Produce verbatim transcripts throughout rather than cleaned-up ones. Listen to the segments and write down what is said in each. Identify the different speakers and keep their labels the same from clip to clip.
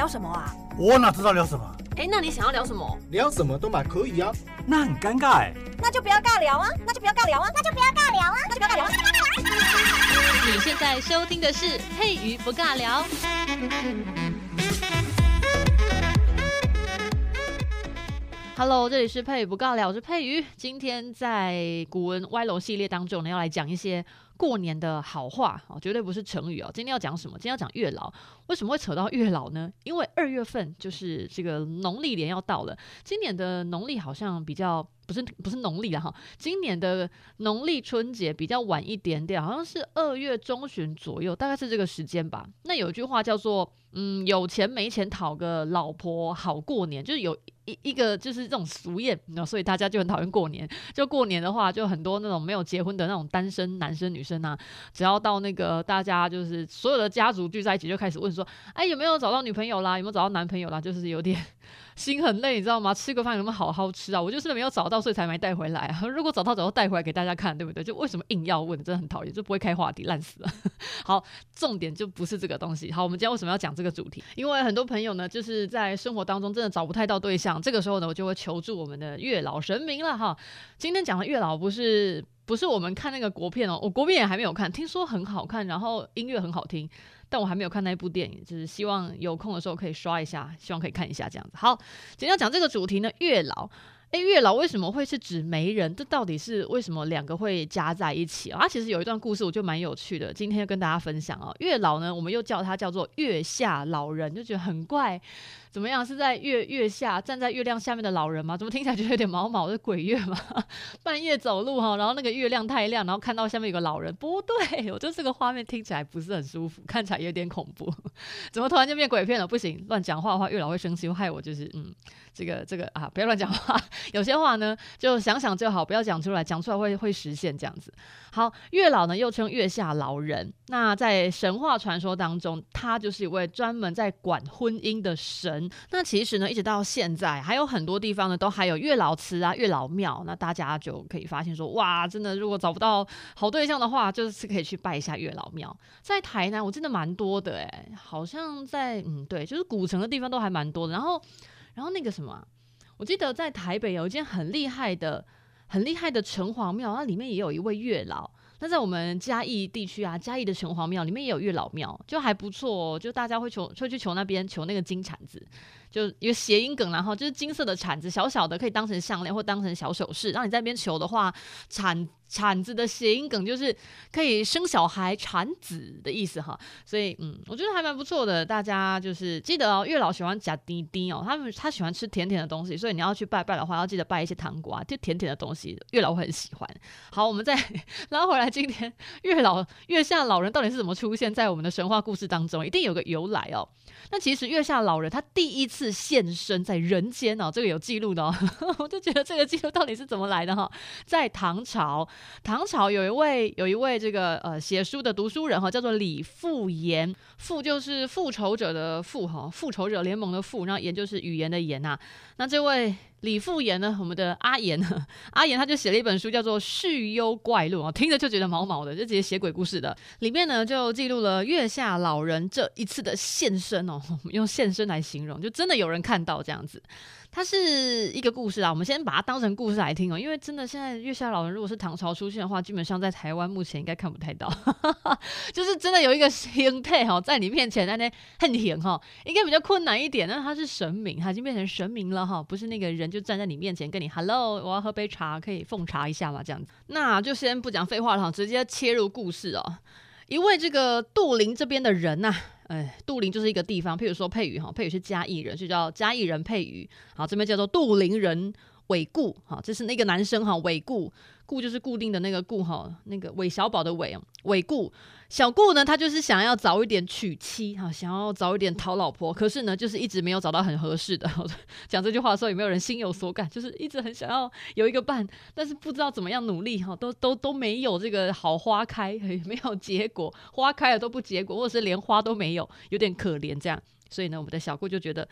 Speaker 1: 聊什么啊？
Speaker 2: 我哪知道聊什么？
Speaker 1: 哎，那你想要聊什么？
Speaker 3: 聊什么都嘛可以啊。
Speaker 2: 那很尴尬哎。
Speaker 1: 那就不要尬聊啊！那就不要尬聊啊！那就不要尬聊啊！那就不要尬聊啊！
Speaker 4: 你现在收听的是佩瑜不尬聊。Hello， 这里是佩瑜不尬聊，我是佩瑜。今天在古文歪楼系列当中呢，要来讲一些过年的好话，哦，绝对不是成语哦。今天要讲什么？今天要讲月老。为什么会扯到月老呢？因为二月份就是这个农历年要到了，今年的农历好像比较不是不是农历啦哈，今年的农历春节比较晚一点点，好像是二月中旬左右，大概是这个时间吧。那有一句话叫做嗯，有钱没钱讨个老婆好过年，就是有一一个就是这种俗谚，所以大家就很讨厌过年。就过年的话，就很多那种没有结婚的那种单身男生女生啊，只要到那个大家就是所有的家族聚在一起，就开始问说，哎，有没有找到女朋友啦？有没有找到男朋友啦？就是有点心很累，你知道吗？吃个饭有没有好好吃啊？我就是没有找到，所以才没带回来啊。如果找到，早就带回来给大家看，对不对？就为什么硬要问，真的很讨厌，就不会开话题，烂死了。好，重点就不是这个东西。好，我们今天为什么要讲这个主题？因为很多朋友呢，就是在生活当中真的找不太到对象，这个时候呢，我就会求助我们的月老神明了哈。今天讲的月老不是不是我们看那个国片哦，我国片也还没有看，听说很好看，然后音乐很好听。但我还没有看那部电影，就是希望有空的时候可以刷一下，希望可以看一下这样子。好，今天要讲这个主题呢，月老。哎，月老为什么会是指媒人？这到底是为什么两个会加在一起啊？它其实有一段故事，我觉得蛮有趣的，今天要跟大家分享哦。月老呢，我们又叫他叫做月下老人，就觉得很怪。怎么样？是在月月下站在月亮下面的老人吗？怎么听起来觉得有点毛毛的鬼月吗？半夜走路哈，然后那个月亮太亮，然后看到下面有个老人，不对，我觉得这个画面听起来不是很舒服，看起来有点恐怖。怎么突然就变鬼片了？不行，乱讲话的话，月老会生气，会害我就是嗯，这个这个啊，不要乱讲话。有些话呢，就想想就好，不要讲出来，讲出来会会实现这样子。好，月老呢又称月下老人，那在神话传说当中，他就是一位专门在管婚姻的神。那其实呢，一直到现在，还有很多地方呢，都还有月老祠啊、月老庙。那大家就可以发现说，哇，真的，如果找不到好对象的话，就是可以去拜一下月老庙。在台南，我真的蛮多的哎，好像在嗯，对，就是古城的地方都还蛮多的。然后，然后那个什么、啊，我记得在台北有一间很厉害的、很厉害的城隍庙，那里面也有一位月老。那在我们嘉义地区啊，嘉义的城隍庙里面也有月老庙，就还不错哦。就大家会求，会去求那边求那个金铲子，就一个谐音梗，然后就是金色的铲子，小小的可以当成项链或当成小首饰。然后你在那边求的话，铲铲子的谐音梗就是可以生小孩、产子的意思哈。所以嗯，我觉得还蛮不错的。大家就是记得哦，月老喜欢夹滴滴哦，他们他喜欢吃甜甜的东西，所以你要去拜拜的话，要记得拜一些糖果啊，就甜甜的东西，月老会很喜欢。好，我们再拉回来。今天月老月下老人到底是怎么出现在我们的神话故事当中？一定有个由来哦。那其实月下老人他第一次现身在人间哦，这个有记录的哦。我就觉得这个记录到底是怎么来的哈？在唐朝，唐朝有一位有一位这个呃写书的读书人哈，叫做李复言。复就是复仇者的复哈，复仇者联盟的复，然后言就是语言的言啊。那这位李复言呢，我们的阿言呢，阿言他就写了一本书叫做《续幽怪录》，听着就觉得毛毛的，就直接写鬼故事的。里面呢就记录了月下老人这一次的现身哦，用现身来形容，就真的有人看到这样子。它是一个故事啊，我们先把它当成故事来听哦，因为真的现在月下老人如果是唐朝出现的话，基本上在台湾目前应该看不太到，就是真的有一个形态哈，在你面前那那很显哈，应该比较困难一点。但是他是神明，他已经变成神明了哈，不是那个人就站在你面前跟你 hello， 我要喝杯茶，可以奉茶一下嘛这样子。那就先不讲废话了，直接切入故事哦。一位这个杜陵这边的人呐、啊。哎，杜陵就是一个地方，譬如说佩瑜哈，佩瑜是嘉义人，就叫嘉义人佩瑜。好，这边叫做杜陵人韦固，好，这是那个男生哈，韦固，固就是固定的那个固哈，那个韦小宝的韦，韦固。小顾呢，他就是想要早一点娶妻哈，想要早一点讨老婆，可是呢，就是一直没有找到很合适的。讲这句话的时候，有没有人心有所感？就是一直很想要有一个伴，但是不知道怎么样努力哈，都都都没有这个好花开，没有结果，花开了都不结果，或者是连花都没有，有点可怜这样。所以呢，我们的小顾就觉得，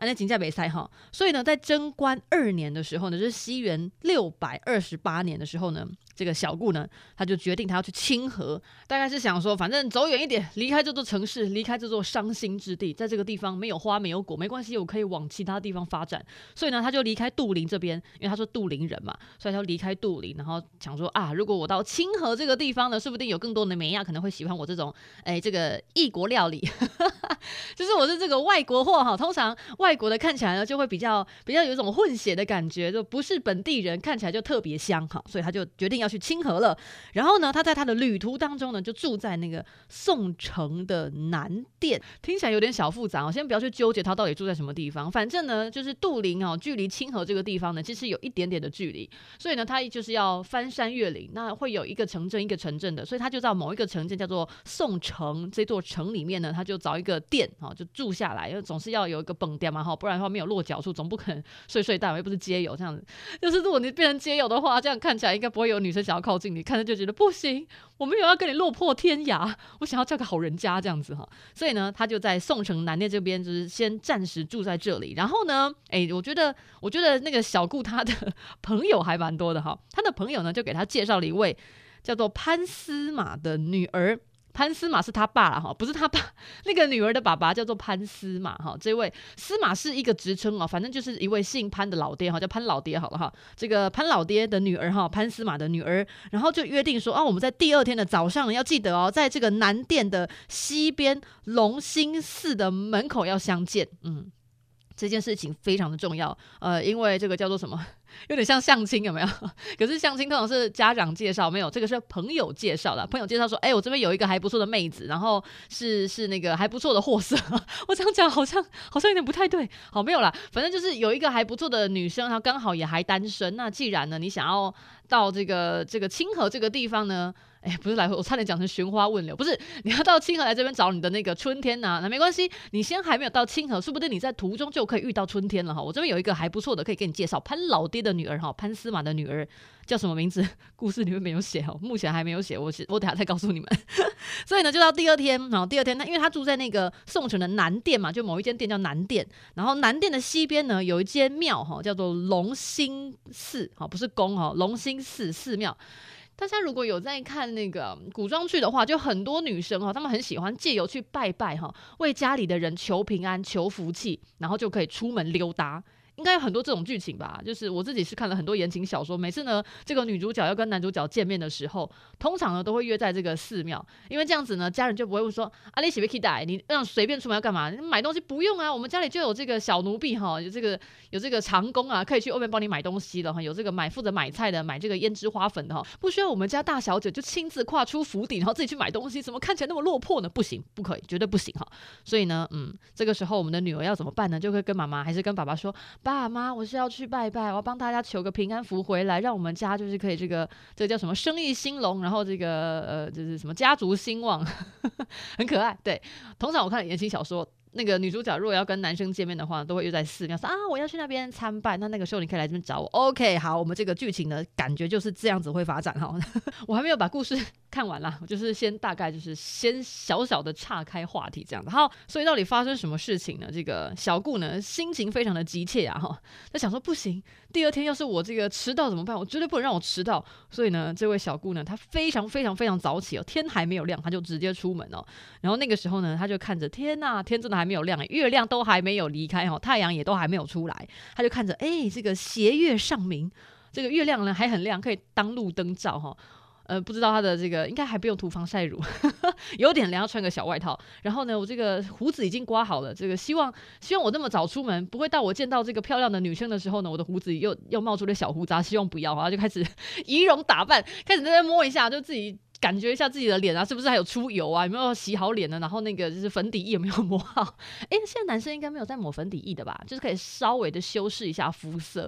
Speaker 4: 安那金价没塞哈。所以呢，在贞观二年的时候呢，就是西元六百二十八年的时候呢，这个小顾呢，他就决定他要去清河，大概是想说，反正走远一点，离开这座城市，离开这座伤心之地，在这个地方没有花没有果，没关系，我可以往其他地方发展。所以呢，他就离开杜陵这边，因为他说杜陵人嘛，所以他就离开杜陵，然后想说啊，如果我到清河这个地方呢，说不定有更多的美亚可能会喜欢我这种，哎，这个异国料理，就是我是这个外国货哈。通常外国的看起来呢，就会比较比较有一种混血的感觉，就不是本地人，看起来就特别香哈。所以他就决定要去清河了。然后呢，他在他的旅途当中呢，就住在那个宋城的南店，听起来有点小复杂哦。先不要去纠结他到底住在什么地方，反正呢，就是杜陵哦，距离清河这个地方呢，其实有一点点的距离。所以呢，他就是要翻山越岭，那会有一个城镇一个城镇的，所以他就到某一个城镇叫做宋城这座城里面呢，他就找一个店哦，就住下来，因为总是要有一个本店嘛哈，不然的话没有落脚处，总不可能睡睡袋，又不是街友这样子。就是如果你变成街友的话，这样看起来应该不会有女生想要靠近你，看着就觉得不行，我没有要跟你落魄天涯，我想要嫁个好人家这样子哈。所以呢，他就在宋城南店这边，就是先暂时住在这里。然后呢，哎，我觉得，我觉得那个小顾他的朋友还蛮多的哈。他的朋友呢，就给他介绍了一位叫做潘司马的女儿。潘司马是他爸啦哈，不是他爸，那个女儿的爸爸叫做潘司马哈。这位司马是一个职称哦，反正就是一位姓潘的老爹哈，叫潘老爹好了哈。这个潘老爹的女儿哈，潘司马的女儿，然后就约定说啊，我们在第二天的早上呢，要记得哦，在这个南店的西边隆兴寺的门口要相见。嗯。这件事情非常的重要，呃，因为这个叫做什么，有点像相亲，有没有？可是相亲通常是家长介绍，没有，这个是朋友介绍的。朋友介绍说，哎、欸，我这边有一个还不错的妹子，然后是是那个还不错的货色。我这样讲好像好像有点不太对，好，没有啦，反正就是有一个还不错的女生，然后刚好也还单身。那既然呢，你想要到这个这个清河这个地方呢？哎，不是来回，我差点讲成寻花问柳，不是，你要到清河来这边找你的那个春天呐、啊，那没关系，你先还没有到清河，说不定你在途中就可以遇到春天了哈。我这边有一个还不错的，可以给你介绍，潘老爹的女儿哈，潘司马的女儿叫什么名字？故事里面没有写哈，目前还没有写，我我等下再告诉你们。所以呢，就到第二天，然后第二天，他因为他住在那个宋城的南店嘛，就某一间店叫南店，然后南店的西边呢有一间庙哈，叫做隆兴寺，哈，不是宫哈，隆兴寺寺庙。大家如果有在看那个古装剧的话，就很多女生哈，她们很喜欢借由去拜拜哈，为家里的人求平安、求福气，然后就可以出门溜达。应该有很多这种剧情吧，就是我自己是看了很多言情小说，每次呢这个女主角要跟男主角见面的时候，通常呢都会约在这个寺庙，因为这样子呢家人就不会问说啊你喜不喜欢你让随便出门要干嘛，买东西不用啊，我们家里就有这个小奴婢哈，有这个有这个长工啊，可以去外面帮你买东西的哈，有这个买负责买菜的，买这个胭脂花粉的哈，不需要我们家大小姐就亲自跨出府邸，然后自己去买东西，怎么看起来那么落魄呢？不行，不可以，绝对不行哈。所以呢，嗯，这个时候我们的女儿要怎么办呢？就会跟妈妈还是跟爸爸说，爸妈，我是要去拜拜，我要帮大家求个平安符回来，让我们家就是可以这个这个叫什么生意兴隆，然后这个呃就是什么家族兴旺，很可爱。对，通常我看言情小说。那个女主角如果要跟男生见面的话，都会约在寺庙说啊，我要去那边参拜。那那个时候你可以来这边找我。OK， 好，我们这个剧情的感觉就是这样子会发展哈。我还没有把故事看完啦，我就是先大概就是先小小的岔开话题这样子。好，所以到底发生什么事情呢？这个小顾呢心情非常的急切啊哈，他想说不行，第二天要是我这个迟到怎么办？我绝对不能让我迟到。所以呢，这位小顾呢，他非常非常非常早起哦，天还没有亮他就直接出门哦。然后那个时候呢，他就看着天呐，天真的还没有亮，月亮都还没有离开哈，太阳也都还没有出来，他就看着哎，这个斜月上明，这个月亮呢还很亮，可以当路灯照哈。呃，不知道他的这个应该还不用涂防晒乳，有点凉，要穿个小外套。然后呢，我这个胡子已经刮好了，这个希望希望我那么早出门，不会到我见到这个漂亮的女生的时候呢，我的胡子又又冒出了小胡渣，希望不要哈，就开始仪容打扮，开始在那摸一下，就自己。感觉一下自己的脸啊，是不是还有出油啊？有没有洗好脸呢？然后那个就是粉底液有没有抹好？哎，现在男生应该没有在抹粉底液的吧？就是可以稍微的修饰一下肤色。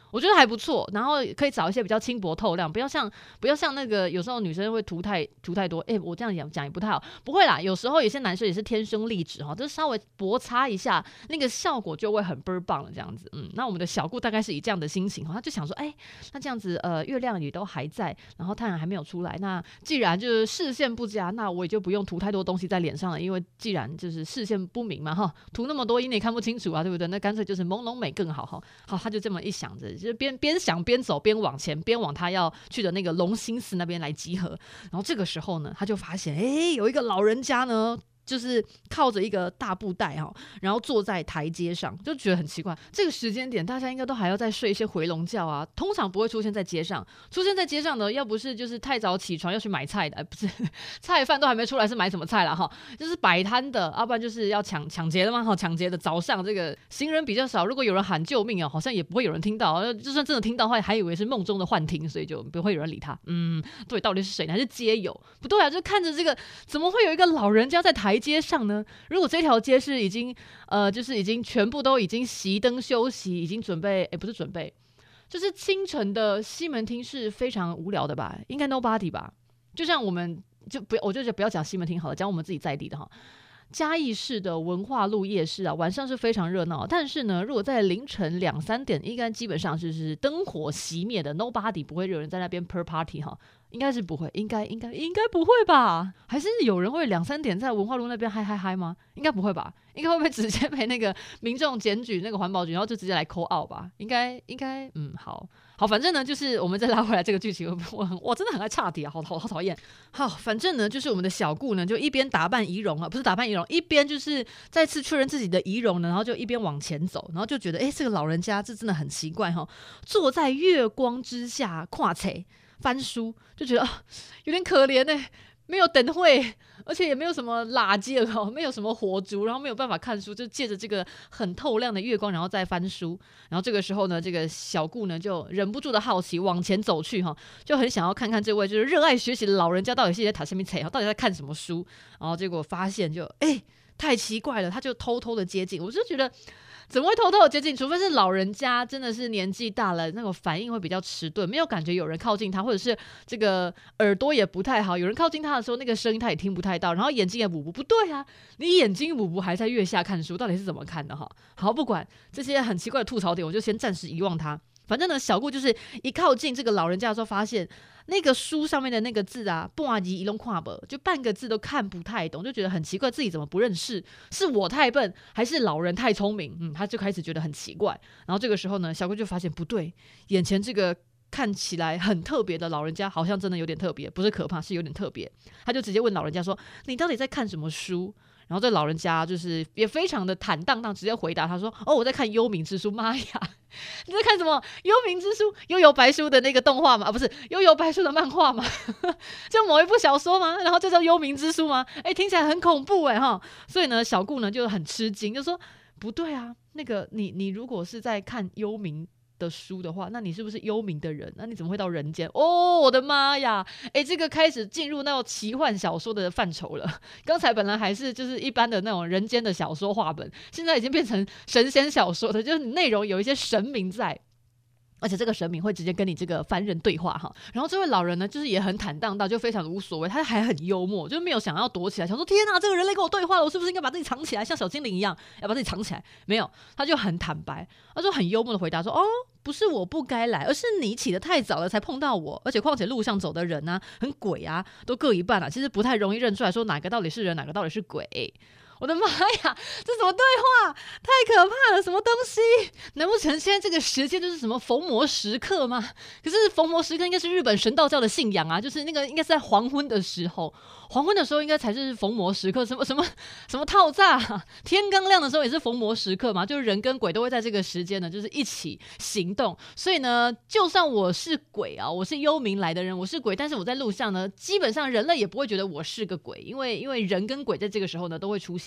Speaker 4: 我觉得还不错，然后可以找一些比较轻薄透亮，不要像不要像那个有时候女生会涂太涂太多，哎、欸，我这样讲讲也不太好，不会啦，有时候有些男生也是天生丽质哈，就是稍微薄擦一下，那个效果就会很倍儿棒了这样子，嗯，那我们的小顾大概是以这样的心情哈，他就想说，哎、欸，那这样子呃月亮也都还在，然后太阳还没有出来，那既然就是视线不佳，那我也就不用涂太多东西在脸上了，因为既然就是视线不明嘛哈，涂那么多你也看不清楚啊，对不对？那干脆就是朦胧美更好哈。好，他就这么一想着，就边边想边走，边往前，边往他要去的那个龙兴寺那边来集合。然后这个时候呢，他就发现，哎，有一个老人家呢。就是靠着一个大布袋哈，然后坐在台阶上，就觉得很奇怪。这个时间点，大家应该都还要再睡一些回笼觉啊，通常不会出现在街上。出现在街上呢，要不是就是太早起床要去买菜的，不是菜饭都还没出来，是买什么菜啦哈？就是摆摊的，要不然就是要抢抢劫的嘛哈，抢劫的早上这个行人比较少，如果有人喊救命啊，好像也不会有人听到，就算真的听到的话，还以为是梦中的幻听，所以就不会有人理他。嗯，对，到底是谁呢？还是街友？不对啊，就看着这个，怎么会有一个老人家在台街上呢？如果这条街是已经呃，就是已经全部都已经熄灯休息，已经准备，哎，不是准备，就是清晨的西门町是非常无聊的吧？应该 nobody 吧？就像我们就不要，我就不要讲西门町好了，讲我们自己在地的哈。嘉义市的文化路夜市啊，晚上是非常热闹，但是呢，如果在凌晨两三点，应该基本上就是灯火熄灭的 ，nobody 不会有人在那边 per party 哈。应该是不会，应该应该应该不会吧？还是有人会两三点在文化路那边嗨嗨嗨吗？应该不会吧？应该会不会直接被那个民众检举那个环保局，然后就直接来 call out 吧？应该应该嗯，好好，反正呢，就是我们再拉回来这个剧情，我很我真的很爱岔题啊，好好好讨厌。好，反正呢，就是我们的小顾呢，就一边打扮仪容啊，不是打扮仪容，一边就是再次确认自己的仪容呢，然后就一边往前走，然后就觉得，哎，这个老人家这真的很奇怪哈、哦，坐在月光之下看册。翻书就觉得啊，有点可怜呢、欸，没有灯会，而且也没有什么垃圾哦，没有什么火烛，然后没有办法看书，就借着这个很透亮的月光，然后再翻书。然后这个时候呢，这个小顾呢就忍不住的好奇往前走去哈，就很想要看看这位就是热爱学习的老人家到底是在塔什么菜，到底在看什么书。然后结果发现就哎、欸、太奇怪了，他就偷偷的接近，我就觉得。怎么会偷偷的接近？除非是老人家真的是年纪大了，那种反应会比较迟钝，没有感觉有人靠近他，或者是这个耳朵也不太好，有人靠近他的时候，那个声音他也听不太到，然后眼睛也补补不对啊，你眼睛补补还在月下看书，到底是怎么看的哈？好，不管这些很奇怪的吐槽点，我就先暂时遗忘它。反正呢，小顾就是一靠近这个老人家的时候，发现那个书上面的那个字啊，半字一拢看不，就半个字都看不太懂，就觉得很奇怪，自己怎么不认识？是我太笨，还是老人太聪明？嗯，他就开始觉得很奇怪。然后这个时候呢，小顾就发现不对，眼前这个看起来很特别的老人家，好像真的有点特别，不是可怕，是有点特别。他就直接问老人家说：“你到底在看什么书？”然后这老人家就是也非常的坦荡荡，直接回答他说：“哦，我在看《幽冥之书》。”妈呀，你在看什么《幽冥之书》？幽游白书的那个动画吗？啊，不是幽游白书的漫画吗？就某一部小说吗？然后这叫《幽冥之书》吗？哎，听起来很恐怖哎哈。所以呢，小顾呢就很吃惊，就说：“不对啊，那个你你如果是在看幽冥的书的话，那你是不是幽冥的人？那你怎么会到人间？哦，我的妈呀！哎，这个开始进入那种奇幻小说的范畴了。刚才本来还是就是一般的那种人间的小说话本，现在已经变成神仙小说的，就是内容有一些神明在。”而且这个神明会直接跟你这个凡人对话哈，然后这位老人呢，就是也很坦荡荡，就非常的无所谓，他还很幽默，就没有想要躲起来，想说天哪，这个人类跟我对话了，我是不是应该把自己藏起来，像小精灵一样，要把自己藏起来？没有，他就很坦白，他就很幽默的回答说：“哦，不是我不该来，而是你起得太早了才碰到我，而且况且路上走的人啊，很鬼啊，都各一半啊，其实不太容易认出来说哪个到底是人，哪个到底是鬼。”我的妈呀，这什么对话？太可怕了！什么东西？难不成现在这个时间就是什么逢魔时刻吗？可是逢魔时刻应该是日本神道教的信仰啊，就是那个应该是在黄昏的时候，黄昏的时候应该才是逢魔时刻。什么什么什么套炸、啊？天刚亮的时候也是逢魔时刻嘛？就是人跟鬼都会在这个时间呢，就是一起行动。所以呢，就算我是鬼啊，我是幽冥来的人，我是鬼，但是我在路上呢，基本上人类也不会觉得我是个鬼，因为因为人跟鬼在这个时候呢都会出现。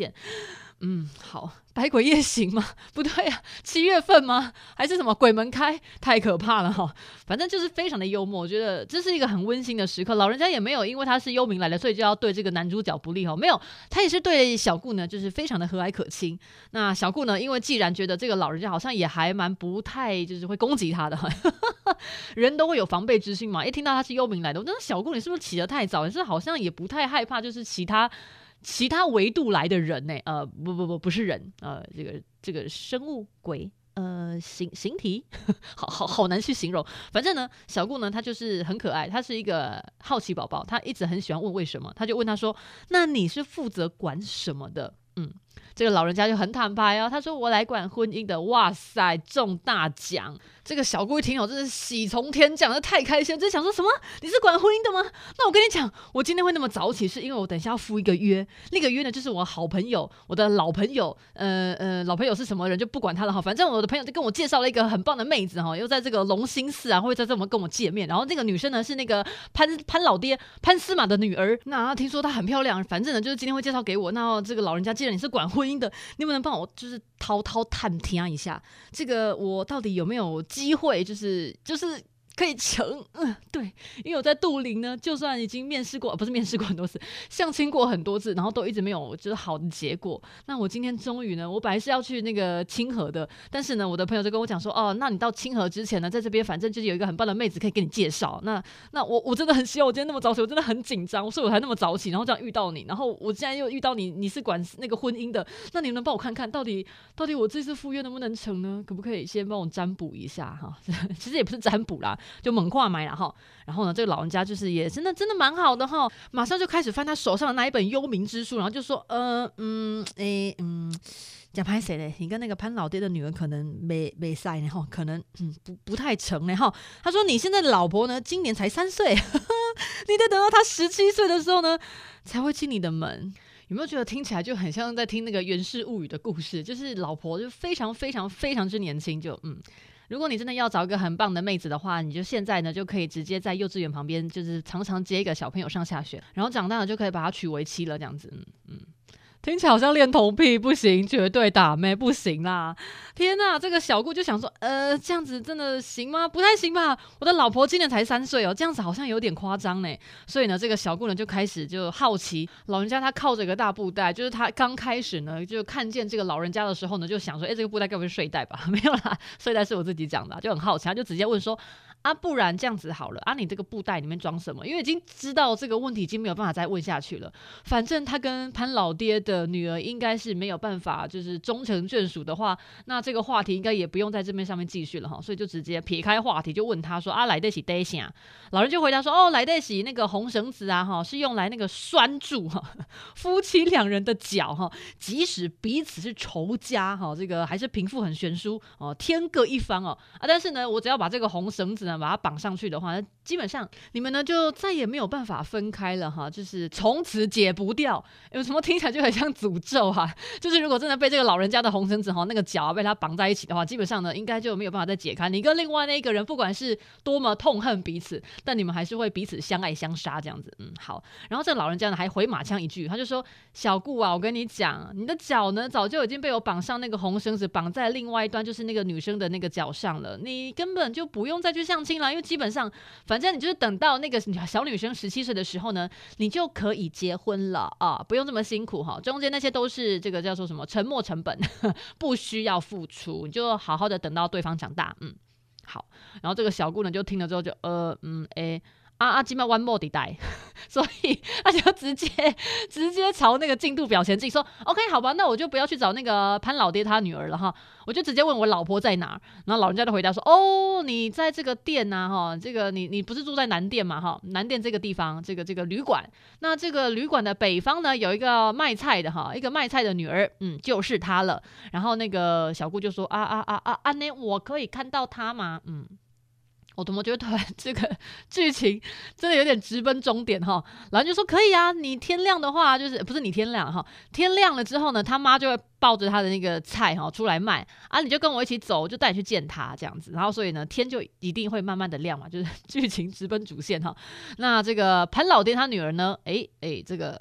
Speaker 4: 现。嗯，好，百鬼夜行吗？不对啊，七月份吗？还是什么鬼门开？太可怕了哈！反正就是非常的幽默，我觉得这是一个很温馨的时刻。老人家也没有因为他是幽冥来的，所以就要对这个男主角不利哈，没有，他也是对小顾呢，就是非常的和蔼可亲。那小顾呢，因为既然觉得这个老人家好像也还蛮不太就是会攻击他的哈，人都会有防备之心嘛。一听到他是幽冥来的，我觉得小顾你是不是起得太早？你是好像也不太害怕，就是其他。其他维度来的人呢、欸？呃，不不不，不是人，呃，这个这个生物鬼，呃，形形体，好好好难去形容。反正呢，小顾呢，他就是很可爱，他是一个好奇宝宝，他一直很喜欢问为什么，他就问他说：“那你是负责管什么的？”嗯，这个老人家就很坦白哦，他说：“我来管婚姻的。”哇塞，中大奖！这个小顾一听哦，真是喜从天降，这太开心了，就想说什么？你是管婚姻的吗？那我跟你讲，我今天会那么早起，是因为我等一下要赴一个约。那个约呢，就是我好朋友，我的老朋友，呃呃，老朋友是什么人就不管他了哈。反正我的朋友就跟我介绍了一个很棒的妹子哈，又在这个龙兴寺啊，会在这么跟我见面。然后那个女生呢是那个潘潘老爹潘司马的女儿。那听说她很漂亮，反正呢就是今天会介绍给我。那这个老人家既然你是管婚姻的，你能不能帮我就是滔滔探听一下，这个我到底有没有机会，就是就是可以成，嗯，对，因为我在杜林呢，就算已经面试过，不是面试过很多次，相亲过很多次，然后都一直没有就是好的结果。那我今天终于呢，我本来是要去那个清河的，但是呢，我的朋友就跟我讲说，哦，那你到清河之前呢，在这边反正就是有一个很棒的妹子可以给你介绍。那那我我真的很希望我今天那么早起，我真的很紧张，所以我才那么早起，然后这样遇到你，然后我现在又遇到你，你是管那个婚姻的，那你能帮我看看到底到底我这次赴约能不能成呢？可不可以先帮我占卜一下哈？其实也不是占卜啦。就猛跨买了哈，然后呢，这个老人家就是也真的真的蛮好的哈，马上就开始翻他手上的那一本幽冥之书，然后就说，呃嗯诶嗯，讲拍谁嘞？你跟那个潘老爹的女儿可能没没赛呢哈，可能嗯不不太成呢哈。他说你现在的老婆呢，今年才三岁，你得等到她十七岁的时候呢，才会进你的门。有没有觉得听起来就很像在听那个《源氏物语》的故事？就是老婆就非常非常非常之年轻，就嗯。如果你真的要找一个很棒的妹子的话，你就现在呢就可以直接在幼稚园旁边，就是常常接一个小朋友上下学，然后长大了就可以把他娶为妻了，这样子。嗯嗯，听起来好像恋童癖，不行，绝对打妹不行啦！天哪，这个小顾就想说，呃，这样子真的行吗？不太行吧？我的老婆今年才三岁哦，这样子好像有点夸张呢。所以呢，这个小顾呢就开始就好奇，老人家他靠着一个大布袋，就是他刚开始呢就看见这个老人家的时候呢，就想说，哎、欸，这个布袋该不会是睡袋吧？没有啦，睡袋是我自己讲的、啊，就很好奇，他就直接问说。啊，不然这样子好了啊，你这个布袋里面装什么？因为已经知道这个问题已经没有办法再问下去了。反正他跟潘老爹的女儿应该是没有办法，就是终成眷属的话，那这个话题应该也不用在这边上面继续了哈。所以就直接撇开话题，就问他说啊，来得起得啥？老人就回答说哦，来得起那个红绳子啊哈，是用来那个拴住哈夫妻两人的脚哈，即使彼此是仇家哈，这个还是贫富很悬殊哦，天各一方哦啊，但是呢，我只要把这个红绳子呢。把它绑上去的话，基本上你们呢就再也没有办法分开了哈，就是从此解不掉。有什么听起来就很像诅咒哈、啊，就是如果真的被这个老人家的红绳子哈那个脚、啊、被他绑在一起的话，基本上呢应该就没有办法再解开。你跟另外那一个人不管是多么痛恨彼此，但你们还是会彼此相爱相杀这样子。嗯，好。然后这个老人家呢还回马枪一句，他就说：“小顾啊，我跟你讲，你的脚呢早就已经被我绑上那个红绳子，绑在另外一端，就是那个女生的那个脚上了，你根本就不用再去相亲了，因为基本上，反正你就是等到那个小女生十七岁的时候呢，你就可以结婚了啊，不用这么辛苦哈。中间那些都是这个叫做什么沉没成本，不需要付出，你就好好的等到对方长大。嗯，好。然后这个小姑娘就听了之后就呃嗯诶。啊啊！今麦 one more 地带，所以他就直接直接朝那个进度表前进，说 OK 好吧，那我就不要去找那个潘老爹他女儿了哈，我就直接问我老婆在哪。然后老人家就回答说：哦，你在这个店呐、啊、哈，这个你你不是住在南店嘛哈？南店这个地方，这个这个旅馆，那这个旅馆的北方呢有一个卖菜的哈，一个卖菜的女儿，嗯，就是她了。然后那个小姑就说：啊啊啊啊啊，那我可以看到她吗？嗯。我怎么觉得突然这个剧情真的有点直奔终点哈？然后就说可以啊，你天亮的话就是不是你天亮哈？天亮了之后呢，他妈就会抱着他的那个菜哈出来卖啊，你就跟我一起走，我就带你去见他这样子。然后所以呢，天就一定会慢慢的亮嘛，就是剧情直奔主线哈。那这个潘老爹他女儿呢，哎哎这个。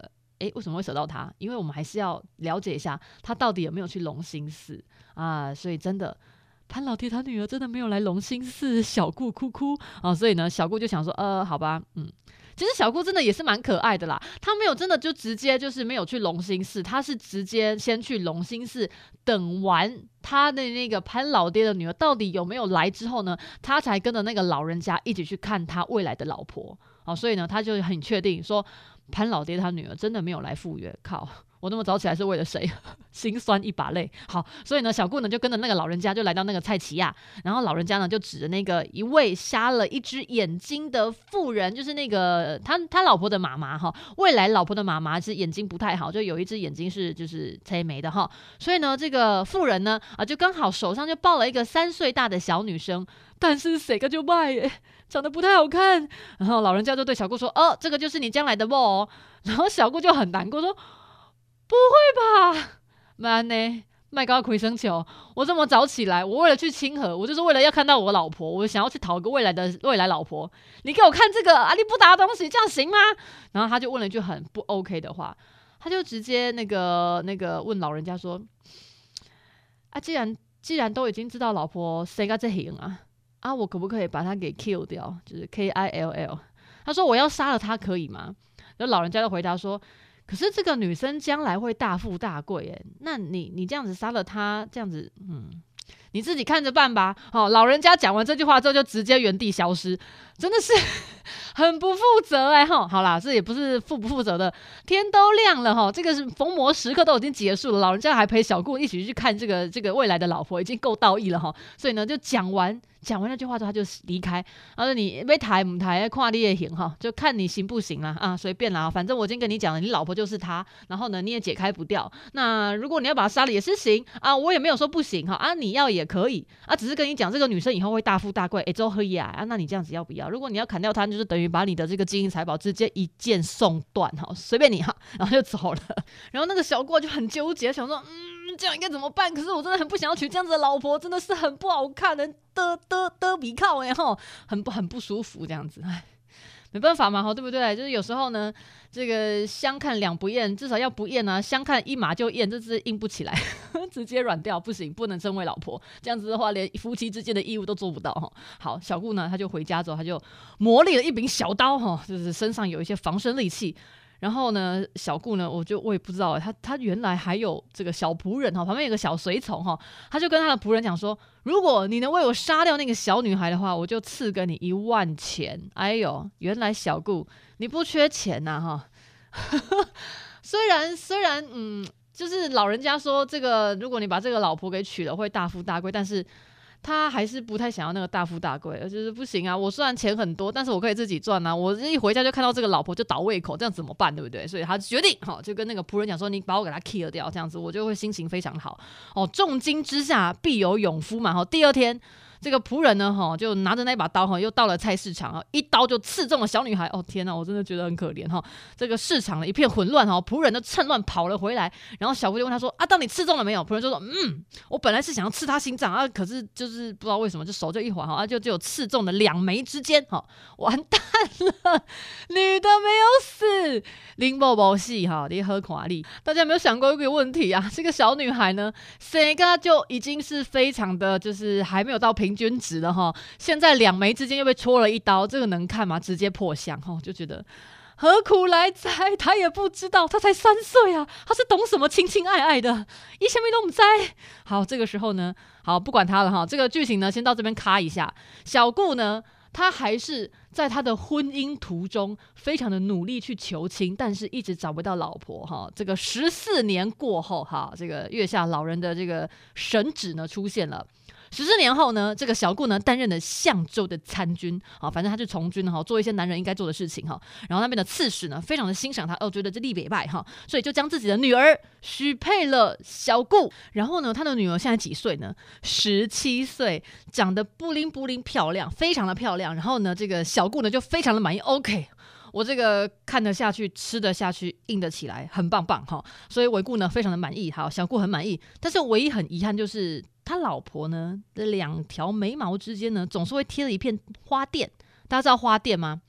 Speaker 4: 诶，为什么会舍到他？因为我们还是要了解一下他到底有没有去龙兴寺啊，所以真的。潘老爹他女儿真的没有来龙兴寺，小顾哭哭啊，所以呢，小顾就想说，呃，好吧，嗯，其实小顾真的也是蛮可爱的啦，他没有真的就直接就是没有去龙兴寺，他是直接先去龙兴寺，等完他的那个潘老爹的女儿到底有没有来之后呢，他才跟着那个老人家一起去看他未来的老婆，啊，所以呢，他就很确定说潘老爹他女儿真的没有来赴约，靠。我那么早起来是为了谁？心酸一把泪。好，所以呢，小顾呢就跟着那个老人家就来到那个菜奇亚，然后老人家呢就指着那个一位瞎了一只眼睛的妇人，就是那个他他老婆的妈妈哈，未来老婆的妈妈是眼睛不太好，就有一只眼睛是就是催眉的哈，所以呢，这个妇人呢啊就刚好手上就抱了一个三岁大的小女生，但是谁个就卖耶，长得不太好看。然后老人家就对小顾说：“哦，这个就是你将来的某哦。”然后小顾就很难过说。不会吧，慢呢，麦高奎生球，我这么早起来，我为了去清河，我就是为了要看到我老婆，我想要去讨个未来的未来老婆，你给我看这个阿里不达的东西，这样行吗？然后他就问了一句很不 OK 的话，他就直接那个那个问老人家说：“啊，既然既然都已经知道老婆谁个这行啊，啊，我可不可以把他给 kill 掉？就是 K I L L。”他说：“我要杀了他可以吗？”然后老人家就回答说。可是这个女生将来会大富大贵耶，那你你这样子杀了她，这样子，嗯，你自己看着办吧。好、哦，老人家讲完这句话之后，就直接原地消失，真的是很不负责哎哈。好啦，这也不是负不负责的，天都亮了哈，这个是逢魔时刻都已经结束了，老人家还陪小顾一起去看这个这个未来的老婆，已经够道义了哈。所以呢，就讲完。讲完那句话之后，他就离开。然后你要抬不抬，看你也行哈，就看你行不行啦啊，随便啦。反正我已经跟你讲了，你老婆就是她，然后呢你也解开不掉。那如果你要把她杀了也是行啊，我也没有说不行哈啊，你要也可以啊，只是跟你讲这个女生以后会大富大贵，哎，周黑呀啊，那你这样子要不要？如果你要砍掉她，就是等于把你的这个金银财宝直接一键送断哈，随便你哈，然后就走了。然后那个小郭就很纠结，想说嗯。这样应该怎么办？可是我真的很不想要娶这样子的老婆，真的是很不好看的，的的的鼻靠哎吼，很不很不舒服这样子，哎，没办法嘛，对不对？就是有时候呢，这个相看两不厌，至少要不厌啊，相看一马就厌，这是硬不起来，直接软掉，不行，不能称为老婆，这样子的话，连夫妻之间的义务都做不到哈。好，小顾呢，他就回家之后，他就磨砺了一柄小刀哈，就是身上有一些防身利器。然后呢，小顾呢，我就我也不知道，他他原来还有这个小仆人哈，旁边有个小随从哈，他就跟他的仆人讲说，如果你能为我杀掉那个小女孩的话，我就赐给你一万钱。哎呦，原来小顾你不缺钱呐、啊、哈，虽然虽然嗯，就是老人家说这个，如果你把这个老婆给娶了会大富大贵，但是。他还是不太想要那个大富大贵，就是不行啊！我虽然钱很多，但是我可以自己赚啊！我一回家就看到这个老婆就倒胃口，这样怎么办？对不对？所以他决定，好、哦，就跟那个仆人讲说：“你把我给他 kill 掉，这样子我就会心情非常好。”哦，重金之下必有勇夫嘛！哈、哦，第二天。这个仆人呢，哈，就拿着那把刀，哈，又到了菜市场，一刀就刺中了小女孩。哦，天哪，我真的觉得很可怜，哈。这个市场呢一片混乱，哈，仆人都趁乱跑了回来。然后小姑就问他说：“啊，到底刺中了没有？”仆人就说：“嗯，我本来是想要刺他心脏啊，可是就是不知道为什么，就手就一滑，哈，啊，就只有刺中了两眉之间，哈，完蛋了，女的没有死，林宝宝戏，哈，你喝垮力。大家有没有想过一个问题啊？这个小女孩呢，生个就已经是非常的，就是还没有到平。平均值了哈，现在两眉之间又被戳了一刀，这个能看吗？直接破相哈，就觉得何苦来哉？他也不知道，他才三岁啊，他是懂什么情情爱爱的，一下面都不在。好，这个时候呢，好不管他了哈，这个剧情呢先到这边卡一下。小顾呢，他还是在他的婚姻途中非常的努力去求亲，但是一直找不到老婆哈。这个十四年过后哈，这个月下老人的这个神旨呢出现了。十四年后呢，这个小顾呢担任了相州的参军，好，反正他去从军哈，做一些男人应该做的事情哈。然后那边的刺史呢，非常的欣赏他，哦，觉得这力北败哈，所以就将自己的女儿许配了小顾。然后呢，他的女儿现在几岁呢？十七岁，长得布灵布灵漂亮，非常的漂亮。然后呢，这个小顾呢就非常的满意 ，OK。我这个看得下去，吃得下去，硬得起来，很棒棒哈。所以韦顾呢非常的满意，好，小顾很满意。但是唯一很遗憾就是他老婆呢的两条眉毛之间呢，总是会贴了一片花钿。大家知道花钿吗？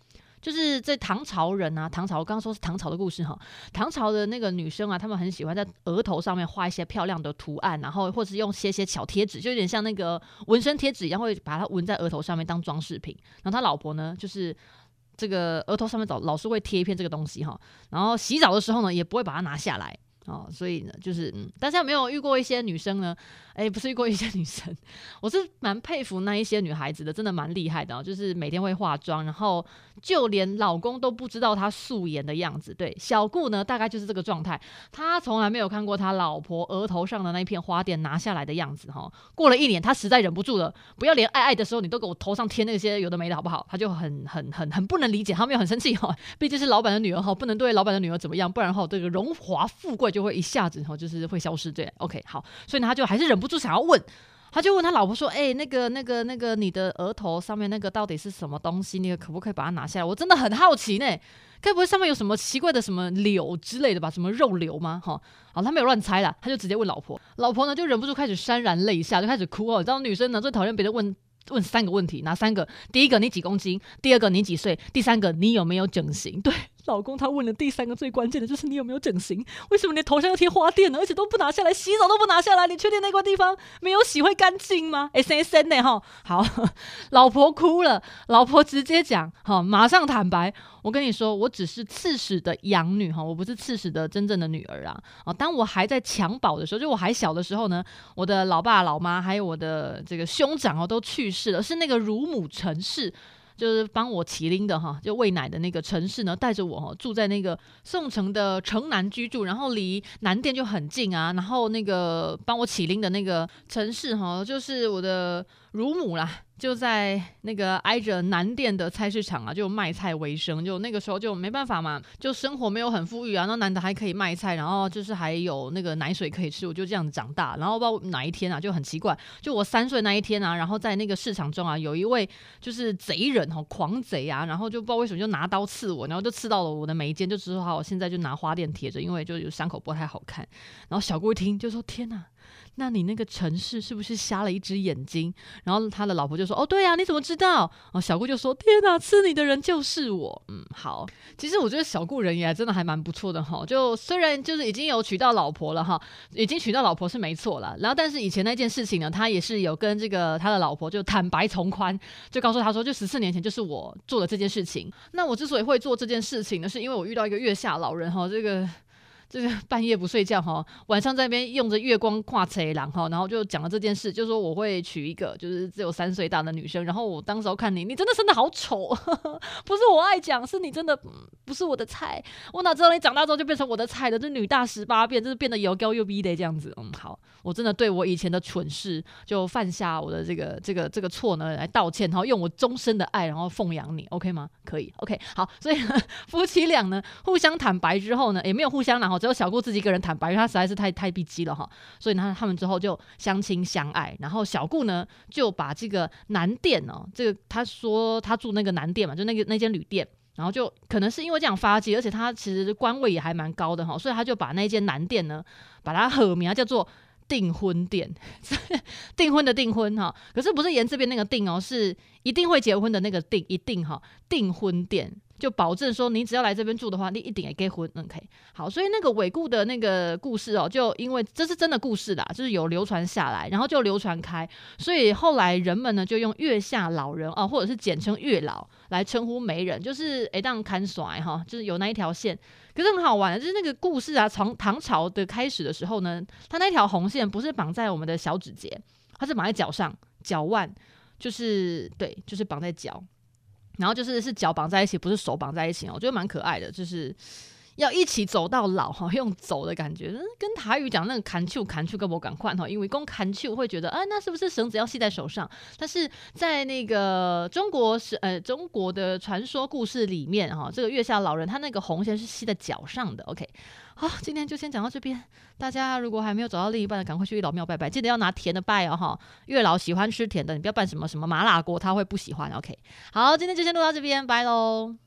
Speaker 4: 就是在唐朝人啊，唐朝我刚刚说是唐朝的故事哈，唐朝的那个女生啊，她们很喜欢在额头上面画一些漂亮的图案，然后或是用些些小贴纸，就有点像那个纹身贴纸一样，会把它纹在额头上面当装饰品。然后他老婆呢，就是这个额头上面老老是会贴一片这个东西哈，然后洗澡的时候呢，也不会把它拿下来。哦，所以呢，就是嗯，大家有没有遇过一些女生呢？哎，不是遇过一些女生，我是蛮佩服那一些女孩子的，真的蛮厉害的、哦，就是每天会化妆，然后就连老公都不知道她素颜的样子。对，小顾呢，大概就是这个状态，他从来没有看过他老婆额头上的那一片花钿拿下来的样子哈、哦。过了一年，他实在忍不住了，不要连爱爱的时候你都给我头上贴那些有的没的好不好？他就很很很很不能理解，他没有很生气哈、哦，毕竟是老板的女儿哈，不能对老板的女儿怎么样，不然哈这个荣华富贵就会一下子哈就是会消失。对 ，OK 好，所以呢他就还是忍不住想要问。他就问他老婆说：“哎、欸，那个、那个、那个，你的额头上面那个到底是什么东西？你可不可以把它拿下来？我真的很好奇呢。该不会上面有什么奇怪的什么瘤之类的吧？什么肉瘤吗？哈，好，他没有乱猜啦，他就直接问老婆。老婆呢就忍不住开始潸然泪下，就开始哭哦。你知道女生呢最讨厌别人问。”问三个问题，哪三个？第一个你几公斤，第二个你几岁，第三个你有没有整形？对，老公他问了第三个最关键的就是你有没有整形？为什么你头上要贴花钿呢？而且都不拿下来，洗澡都不拿下来，你确定那块地方没有洗会干净吗？哎，生生呢哈，好，老婆哭了，老婆直接讲，好，马上坦白，我跟你说，我只是刺史的养女哈，我不是刺史的真正的女儿啊。哦，当我还在襁褓的时候，就我还小的时候呢，我的老爸老妈还有我的这个兄长哦都去世了，是那个乳母陈氏，就是帮我起拎的哈，就喂奶的那个陈氏呢，带着我哈住在那个宋城的城南居住，然后离南店就很近啊，然后那个帮我起拎的那个陈氏哈，就是我的乳母啦。就在那个挨着南店的菜市场啊，就卖菜为生。就那个时候就没办法嘛，就生活没有很富裕啊。那男的还可以卖菜，然后就是还有那个奶水可以吃，我就这样子长大。然后不知道哪一天啊，就很奇怪，就我三岁那一天啊，然后在那个市场中啊，有一位就是贼人哦，狂贼啊，然后就不知道为什么就拿刀刺我，然后就刺到了我的眉间，就只好我现在就拿花钿贴着，因为就有伤口不太好看。然后小姑一听就说：“天哪！”那你那个陈氏是不是瞎了一只眼睛？然后他的老婆就说：“哦，对啊，你怎么知道？”哦，小顾就说：“天哪，刺你的人就是我。”嗯，好，其实我觉得小顾人也真的还蛮不错的哈。就虽然就是已经有娶到老婆了哈，已经娶到老婆是没错了。然后但是以前那件事情呢，他也是有跟这个他的老婆就坦白从宽，就告诉他说，就十四年前就是我做了这件事情。那我之所以会做这件事情呢，是因为我遇到一个月下老人哈，这个。这个半夜不睡觉哈，晚上在那边用着月光跨贼狼哈，然后就讲了这件事，就说我会娶一个就是只有三岁大的女生，然后我当时候看你，你真的生得好丑，呵呵不是我爱讲，是你真的、嗯、不是我的菜，我哪知道你长大之后就变成我的菜了，这女大十八变，就是变得又高又逼的这样子，嗯，好，我真的对我以前的蠢事就犯下我的这个这个这个错呢来道歉，然后用我终身的爱然后奉养你 ，OK 吗？可以 ，OK， 好，所以呢夫妻俩呢互相坦白之后呢，也没有互相然后。只有小顾自己一个人坦白，因为他实在是太太逼急了哈，所以呢，他们之后就相亲相爱。然后小顾呢，就把这个南店哦，这个他说他住那个南店嘛，就那个那间旅店，然后就可能是因为这样发迹，而且他其实官位也还蛮高的哈，所以他就把那间南店呢，把它合名叫做订婚店，订婚的订婚哈，可是不是沿这边那个订哦，是一定会结婚的那个订，一定哈，订婚店。就保证说，你只要来这边住的话，你一定也结婚 ，OK。好，所以那个尾故的那个故事哦，就因为这是真的故事啦，就是有流传下来，然后就流传开，所以后来人们呢就用月下老人哦，或者是简称月老来称呼媒人，就是哎当看甩哈，就是有那一条线。可是很好玩的，就是那个故事啊，从唐朝的开始的时候呢，它那条红线不是绑在我们的小指节，它是绑在脚上，脚腕，就是对，就是绑在脚。然后就是是脚绑在一起，不是手绑在一起，我觉得蛮可爱的，就是要一起走到老，用走的感觉，跟台语讲那个砍球砍球跟我赶快，因为讲砍球会觉得，啊，那是不是绳子要系在手上？但是在那个中国是呃中国的传说故事里面，哈，这个月下老人他那个红线是系在脚上的。OK， 好，今天就先讲到这边。大家如果还没有找到另一半的，赶快去月老庙拜拜，记得要拿甜的拜哦，哈。月老喜欢吃甜的，你不要办什么什么麻辣锅，他会不喜欢。OK， 好，今天就先录到这边，拜喽。